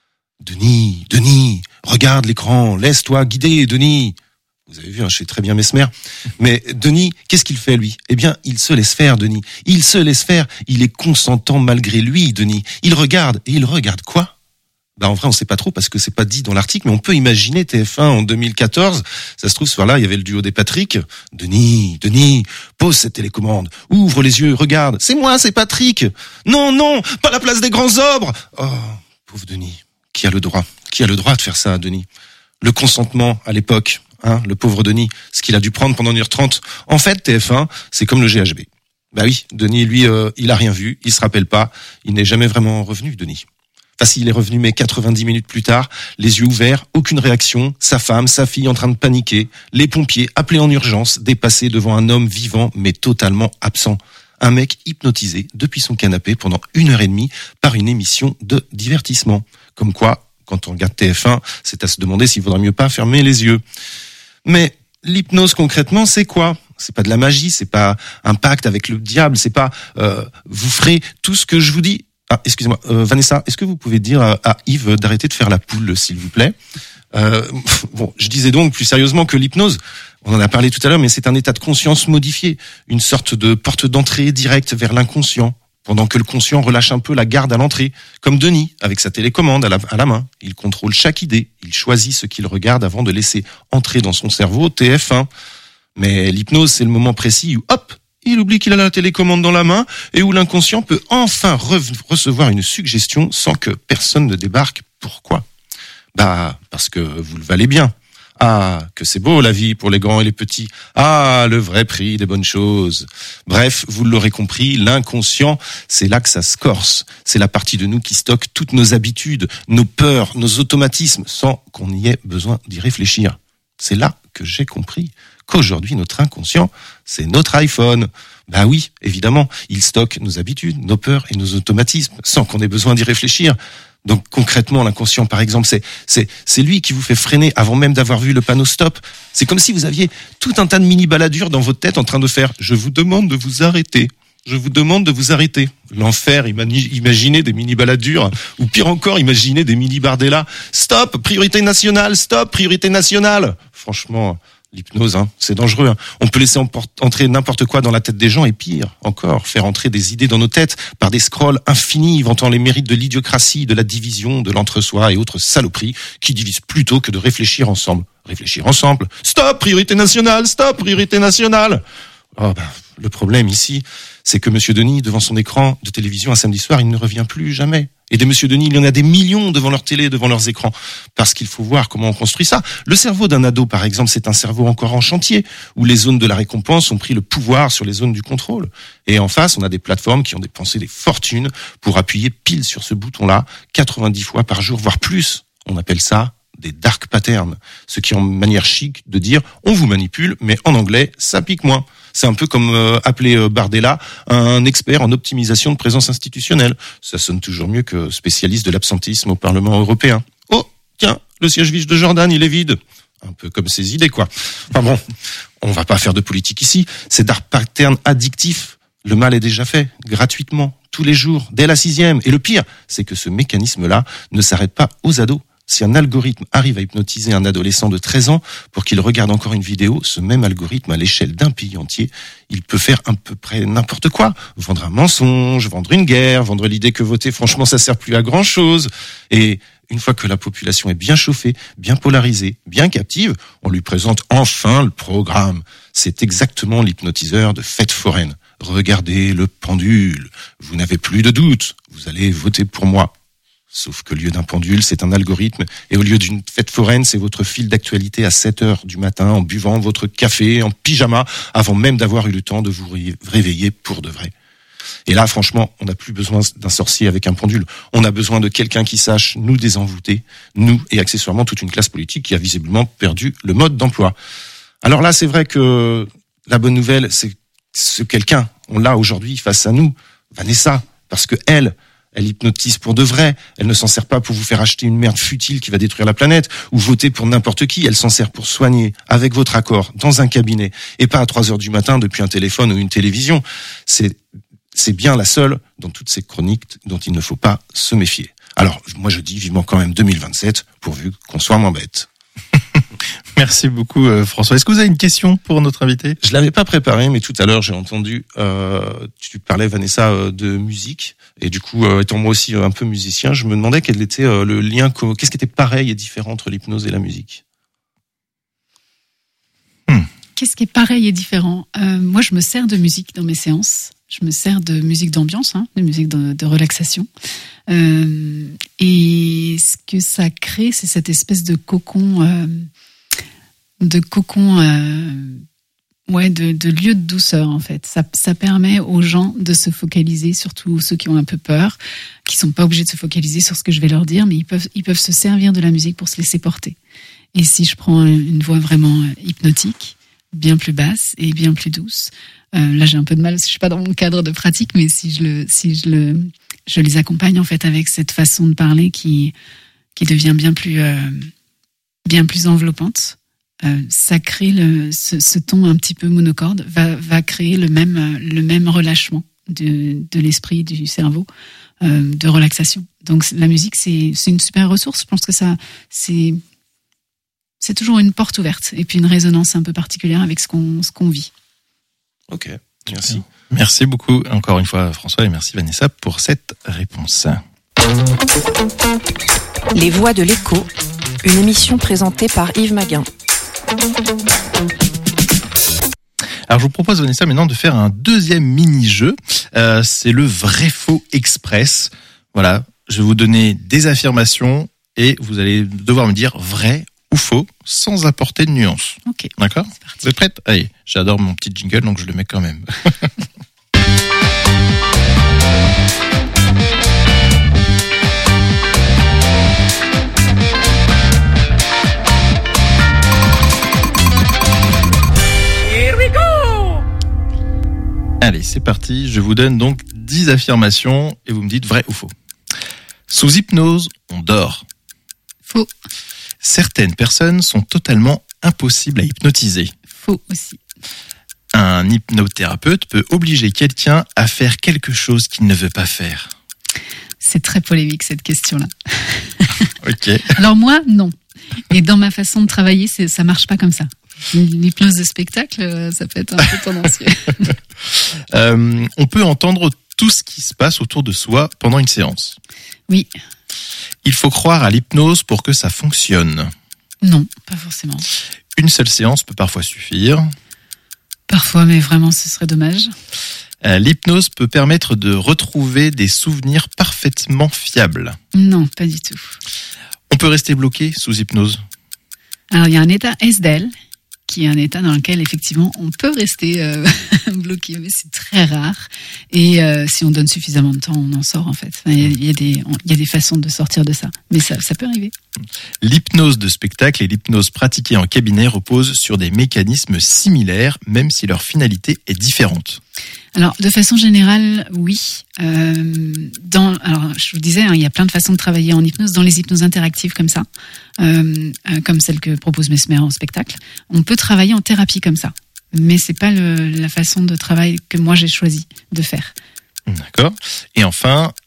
Denis, regarde l'écran, laisse-toi guider, Denis. Vous avez vu, je sais très bien Mesmer. Mais Denis, qu'est-ce qu'il fait, lui ? Eh bien, il se laisse faire, Denis. Il se laisse faire. Il est consentant malgré lui, Denis. Il regarde. Et il regarde quoi ? En vrai, on sait pas trop parce que c'est pas dit dans l'article, mais on peut imaginer TF1 en 2014. Ça se trouve, ce soir-là, il y avait le duo des Patrick. Denis, pose cette télécommande. Ouvre les yeux, regarde. C'est moi, c'est Patrick. Non, pas la place des grands ogres. Oh, pauvre Denis. Qui a le droit de faire ça, Denis ? Le consentement, à l'époque, le pauvre Denis, ce qu'il a dû prendre pendant 1h30. En fait, TF1, c'est comme le GHB. Bah oui, Denis, lui, il a rien vu, il se rappelle pas. Il n'est jamais vraiment revenu, Denis. Enfin, s'il est revenu, mais 90 minutes plus tard, les yeux ouverts, aucune réaction, sa femme, sa fille en train de paniquer, les pompiers appelés en urgence, dépassés devant un homme vivant, mais totalement absent. Un mec hypnotisé depuis son canapé pendant 1h30 par une émission de divertissement. Comme quoi, quand on regarde TF1, c'est à se demander s'il vaudrait mieux pas fermer les yeux. Mais l'hypnose concrètement, c'est quoi ? C'est pas de la magie, c'est pas un pacte avec le diable, c'est pas vous ferez tout ce que je vous dis. Ah, excusez-moi, Vanessa, est-ce que vous pouvez dire à Yves d'arrêter de faire la poule, s'il vous plaît ? Bon, je disais donc plus sérieusement que l'hypnose, on en a parlé tout à l'heure, mais c'est un état de conscience modifié, une sorte de porte d'entrée directe vers l'inconscient, pendant que le conscient relâche un peu la garde à l'entrée, comme Denis, avec sa télécommande à la main. Il contrôle chaque idée, il choisit ce qu'il regarde avant de laisser entrer dans son cerveau TF1. Mais l'hypnose, c'est le moment précis où, hop, il oublie qu'il a la télécommande dans la main et où l'inconscient peut enfin recevoir une suggestion sans que personne ne débarque. Pourquoi ? Parce que vous le valez bien. Ah, que c'est beau la vie pour les grands et les petits. Ah, le vrai prix des bonnes choses. Bref, vous l'aurez compris, l'inconscient, c'est là que ça se corse. C'est la partie de nous qui stocke toutes nos habitudes, nos peurs, nos automatismes, sans qu'on y ait besoin d'y réfléchir. C'est là que j'ai compris qu'aujourd'hui, notre inconscient, c'est notre iPhone. Oui, évidemment, il stocke nos habitudes, nos peurs et nos automatismes, sans qu'on ait besoin d'y réfléchir. Donc concrètement, l'inconscient, par exemple, c'est lui qui vous fait freiner avant même d'avoir vu le panneau stop. C'est comme si vous aviez tout un tas de mini-baladures dans votre tête en train de faire « Je vous demande de vous arrêter ». Je vous demande de vous arrêter. L'enfer, imaginez des mini-baladures, ou pire encore, imaginez des mini-bardellas. Stop, priorité nationale, stop, priorité nationale. Franchement, l'hypnose, c'est dangereux. On peut laisser entrer n'importe quoi dans la tête des gens et pire encore, faire entrer des idées dans nos têtes par des scrolls infinis vantant les mérites de l'idiocratie, de la division, de l'entre-soi et autres saloperies qui divisent plutôt que de réfléchir ensemble. Réfléchir ensemble. Stop, priorité nationale, stop, priorité nationale. Le problème ici, c'est que Monsieur Denis, devant son écran de télévision un samedi soir, il ne revient plus jamais. Et des Monsieur Denis, il y en a des millions devant leur télé, devant leurs écrans. Parce qu'il faut voir comment on construit ça. Le cerveau d'un ado, par exemple, c'est un cerveau encore en chantier, où les zones de la récompense ont pris le pouvoir sur les zones du contrôle. Et en face, on a des plateformes qui ont dépensé des fortunes pour appuyer pile sur ce bouton-là, 90 fois par jour, voire plus. On appelle ça des dark patterns. Ce qui est en manière chic de dire, on vous manipule, mais en anglais, ça pique moins. C'est un peu comme appeler Bardella un expert en optimisation de présence institutionnelle. Ça sonne toujours mieux que spécialiste de l'absentisme au Parlement européen. Oh, tiens, le siège vide de Jordan, il est vide. Un peu comme ses idées, quoi. Enfin bon, on va pas faire de politique ici. Ces dark patterns addictifs, le mal est déjà fait, gratuitement, tous les jours, dès la 6e. Et le pire, c'est que ce mécanisme-là ne s'arrête pas aux ados. Si un algorithme arrive à hypnotiser un adolescent de 13 ans pour qu'il regarde encore une vidéo, ce même algorithme, à l'échelle d'un pays entier, il peut faire à peu près n'importe quoi. Vendre un mensonge, vendre une guerre, vendre l'idée que voter, franchement, ça sert plus à grand chose. Et une fois que la population est bien chauffée, bien polarisée, bien captive, on lui présente enfin le programme. C'est exactement l'hypnotiseur de fête foraine. Regardez le pendule. Vous n'avez plus de doute. Vous allez voter pour moi. Sauf que au lieu d'un pendule, c'est un algorithme. Et au lieu d'une fête foraine, c'est votre fil d'actualité à 7h du matin en buvant votre café en pyjama avant même d'avoir eu le temps de vous réveiller pour de vrai. Et là, franchement, on n'a plus besoin d'un sorcier avec un pendule. On a besoin de quelqu'un qui sache nous désenvoûter, nous et accessoirement toute une classe politique qui a visiblement perdu le mode d'emploi. Alors là, c'est vrai que la bonne nouvelle, c'est ce quelqu'un, on l'a aujourd'hui face à nous, Vanessa, parce que elle hypnotise pour de vrai. Elle ne s'en sert pas pour vous faire acheter une merde futile qui va détruire la planète ou voter pour n'importe qui. Elle s'en sert pour soigner, avec votre accord, dans un cabinet et pas à 3h du matin depuis un téléphone ou une télévision. C'est bien la seule dans toutes ces chroniques dont il ne faut pas se méfier. Alors, moi je dis vivement quand même 2027, pourvu qu'on soit moins bête. Merci beaucoup François. Est-ce que vous avez une question pour notre invité ? Je l'avais pas préparé, mais tout à l'heure j'ai entendu, tu parlais Vanessa de musique, et du coup étant moi aussi un peu musicien, je me demandais quel était le lien, qu'est-ce qui était pareil et différent entre l'hypnose et la musique ? Qu'est-ce qui est pareil et différent ? Moi je me sers de musique dans mes séances. Je me sers de musique d'ambiance, de musique de relaxation. Et ce que ça crée, c'est cette espèce de cocon, de lieu de douceur en fait. Ça permet aux gens de se focaliser, surtout ceux qui ont un peu peur, qui sont pas obligés de se focaliser sur ce que je vais leur dire, mais ils peuvent se servir de la musique pour se laisser porter. Et si je prends une voix vraiment hypnotique, bien plus basse et bien plus douce. Là, j'ai un peu de mal, je suis pas dans mon cadre de pratique, mais si je les accompagne en fait avec cette façon de parler qui devient bien plus enveloppante, ça crée ce ton un petit peu monocorde va créer le même relâchement de l'esprit, du cerveau, de relaxation. Donc la musique c'est une super ressource. Je pense que ça c'est toujours une porte ouverte et puis une résonance un peu particulière avec ce qu'on vit. Ok, merci. Merci beaucoup encore une fois François et merci Vanessa pour cette réponse. Les Voix de l'écho, une émission présentée par Yves Maguin. Alors je vous propose Vanessa maintenant de faire un deuxième mini-jeu, c'est le vrai-faux express. Voilà, je vais vous donner des affirmations et vous allez devoir me dire vrai ou faux, sans apporter de nuances. Ok. D'accord ? Vous êtes prête ? Allez, j'adore mon petit jingle, donc je le mets quand même. Here we go! Allez, c'est parti. Je vous donne donc 10 affirmations et vous me dites vrai ou faux. Sous hypnose, on dort. Faux. Certaines personnes sont totalement impossibles à hypnotiser. Faux aussi. Un hypnothérapeute peut obliger quelqu'un à faire quelque chose qu'il ne veut pas faire. C'est très polémique cette question-là. Ok. Alors moi, non. Et dans ma façon de travailler, ça marche pas comme ça. L'hypnose de spectacle, ça peut être un peu tendancieux. On peut entendre tout ce qui se passe autour de soi pendant une séance. Oui. Il faut croire à l'hypnose pour que ça fonctionne. Non, pas forcément. Une seule séance peut parfois suffire. Parfois, mais vraiment, ce serait dommage. L'hypnose peut permettre de retrouver des souvenirs parfaitement fiables. Non, pas du tout. On peut rester bloqué sous hypnose. Alors, il y a un état SDL, qui est un état dans lequel, effectivement, on peut rester bloqué, mais c'est très rare. Et si on donne suffisamment de temps, on en sort, en fait. Enfin, il y a des façons de sortir de ça. Mais ça peut arriver. L'hypnose de spectacle et l'hypnose pratiquée en cabinet reposent sur des mécanismes similaires, même si leur finalité est différente. Alors, de façon générale, oui. Alors, je vous disais, il y a plein de façons de travailler en hypnose. Dans les hypnoses interactives comme ça, comme celle que propose Mesmer en spectacle, on peut travailler en thérapie comme ça. Mais c'est pas la façon de travail que moi j'ai choisi de faire. D'accord. Et enfin,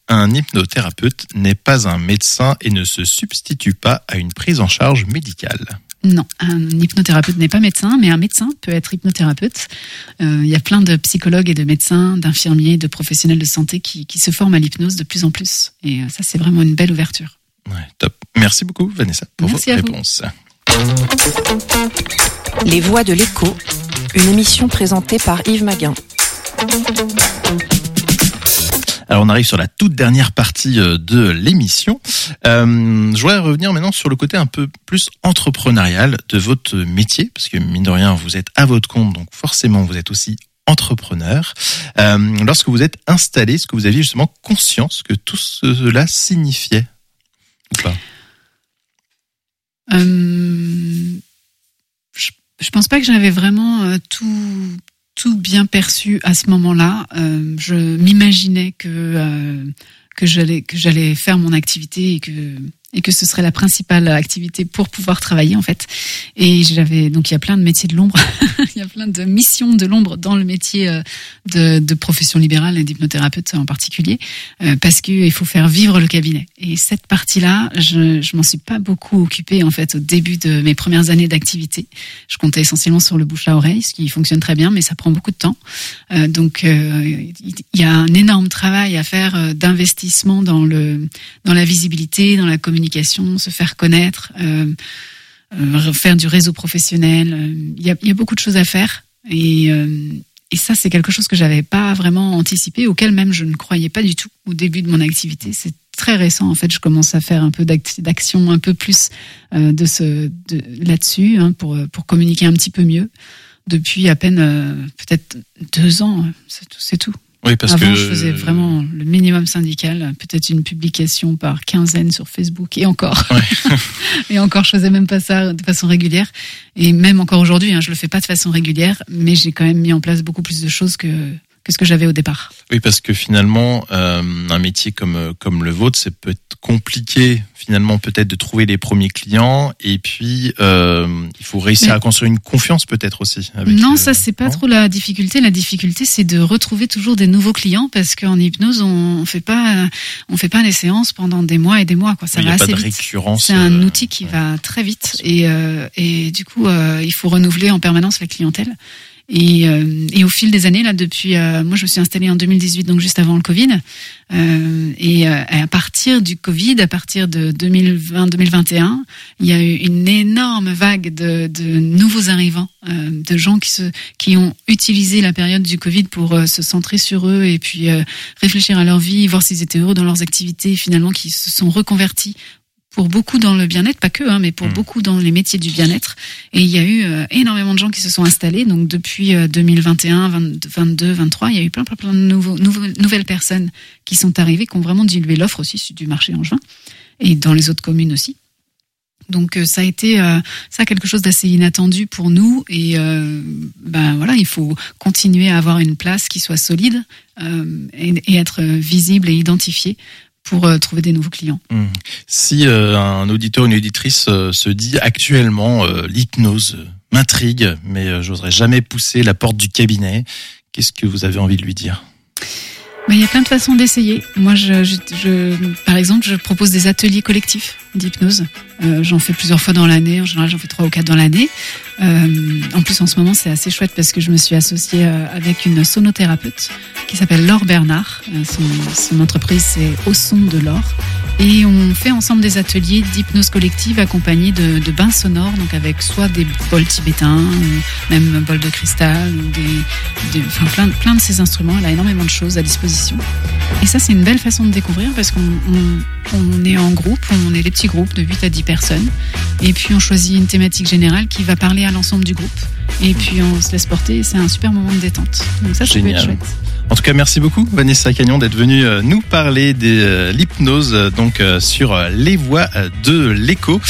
un hypnothérapeute n'est pas un médecin et ne se substitue pas à une prise en charge médicale. Non, un hypnothérapeute n'est pas médecin, mais un médecin peut être hypnothérapeute. Il y a plein de psychologues et de médecins, d'infirmiers, de professionnels de santé qui se forment à l'hypnose de plus en plus. Et ça, c'est vraiment une belle ouverture. Ouais, top. Merci beaucoup, Vanessa, pour Merci vos à vous. réponses. Les Voix de l'écho, une émission présentée par Yves Maguin. Alors on arrive sur la toute dernière partie de l'émission. Je voudrais revenir maintenant sur le côté un peu plus entrepreneurial de votre métier, parce que mine de rien, vous êtes à votre compte, donc forcément vous êtes aussi entrepreneur. Lorsque vous êtes installé, est-ce que vous aviez justement conscience que tout cela signifiait ou pas ? Je pense pas que j'avais vraiment tout bien perçu à ce moment-là. Je m'imaginais que j'allais faire mon activité et que ce serait la principale activité pour pouvoir travailler en fait. Et donc il y a plein de métiers de l'ombre, il y a plein de missions de l'ombre dans le métier de profession libérale et d'hypnothérapeute en particulier, parce que il faut faire vivre le cabinet. Et cette partie-là, je m'en suis pas beaucoup occupée en fait au début de mes premières années d'activité. Je comptais essentiellement sur le bouche à oreille, ce qui fonctionne très bien, mais ça prend beaucoup de temps. Donc il y a un énorme travail à faire d'investissement dans la visibilité, dans la communication, se faire connaître, faire du réseau professionnel. Il y a beaucoup de choses à faire et ça c'est quelque chose que j'avais pas vraiment anticipé, auquel même je ne croyais pas du tout au début de mon activité. C'est très récent en fait. Je commence à faire un peu d'action un peu plus là-dessus pour communiquer un petit peu mieux depuis à peine peut-être 2 ans. C'est tout. Oui, parce Avant, que je faisais vraiment le minimum syndical, peut-être une publication par quinzaine sur Facebook, et encore. Ouais. Et encore, je faisais même pas ça de façon régulière. Et même encore aujourd'hui, je le fais pas de façon régulière, mais j'ai quand même mis en place beaucoup plus de choses que ce que j'avais au départ. Oui, parce que finalement, un métier comme le vôtre, c'est peut-être compliqué finalement peut-être de trouver les premiers clients, et puis il faut réussir à construire une confiance peut-être aussi. Non, ça c'est pas trop la difficulté. La difficulté, c'est de retrouver toujours des nouveaux clients, parce qu'en hypnose, on fait pas les séances pendant des mois et des mois, quoi. Ça va assez vite. C'est un outil qui va très vite, et du coup, il faut renouveler en permanence la clientèle. Et au fil des années, là, depuis, moi, je me suis installée en 2018, donc juste avant le Covid. Et à partir du Covid, à partir de 2020-2021, il y a eu une énorme vague de nouveaux arrivants, de gens qui ont utilisé la période du Covid pour se centrer sur eux et puis réfléchir à leur vie, voir s'ils étaient heureux dans leurs activités, et finalement qui se sont reconvertis. Pour beaucoup dans le bien-être, pas que, mais pour beaucoup dans les métiers du bien-être. Et il y a eu énormément de gens qui se sont installés. Donc depuis 2021, 2022, 2023, il y a eu plein de nouvelles personnes qui sont arrivées, qui ont vraiment dilué l'offre aussi du marché angevin et dans les autres communes aussi. Donc ça a été quelque chose d'assez inattendu pour nous. Et voilà, il faut continuer à avoir une place qui soit solide et être visible et identifié pour trouver des nouveaux clients. Si un auditeur ou une auditrice se dit actuellement l'hypnose m'intrigue, mais j'oserais jamais pousser la porte du cabinet, qu'est-ce que vous avez envie de lui dire ? Il y a plein de façons d'essayer. Moi, par exemple, je propose des ateliers collectifs d'hypnose. J'en fais plusieurs fois dans l'année. En général, j'en fais 3 ou 4 dans l'année. En plus, en ce moment, c'est assez chouette parce que je me suis associée avec une sonothérapeute qui s'appelle Laure Bernard. Son entreprise, c'est Au son de Laure. Et on fait ensemble des ateliers d'hypnose collective accompagnés de bains sonores, donc avec soit des bols tibétains, ou même un bol de cristal, ou plein de ces instruments. Elle a énormément de choses à disposition. Et ça, c'est une belle façon de découvrir parce qu'on est en groupe, on est des petits groupes de 8 à 10 personnes. Et puis, on choisit une thématique générale qui va parler à l'ensemble du groupe. Et puis, on se laisse porter et c'est un super moment de détente. Donc ça peut être chouette. En tout cas, merci beaucoup Vanessa Cagnon d'être venue nous parler de l'hypnose sur les voies de l'écho.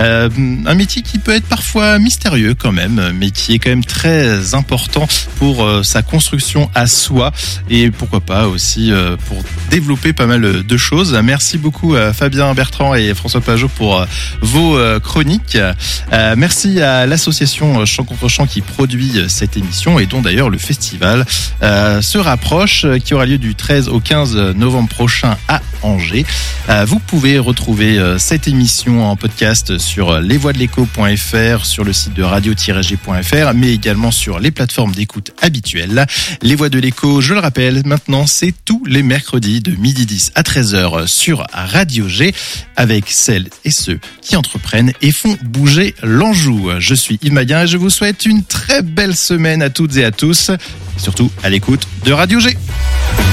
Un métier qui peut être parfois mystérieux quand même, mais qui est quand même très important pour sa construction à soi et pourquoi pas aussi pour développer pas mal de choses. Merci beaucoup Fabien Bertrand et François Pajot pour vos chroniques. Merci à l'association Chant contre Chant qui produit cette émission et dont d'ailleurs le festival se rapproche proche qui aura lieu du 13 au 15 novembre prochain à Angers. Vous pouvez retrouver cette émission en podcast sur lesvoixdelécho.fr, sur le site de radio-g.fr, mais également sur les plateformes d'écoute habituelles. Les Voix de l'Écho, je le rappelle, maintenant c'est tous les mercredis de 12h10 à 13h sur Radio G, avec celles et ceux qui entreprennent et font bouger l'Anjou. Je suis Yves Maguin et je vous souhaite une très belle semaine à toutes et à tous, et surtout à l'écoute de Radio G.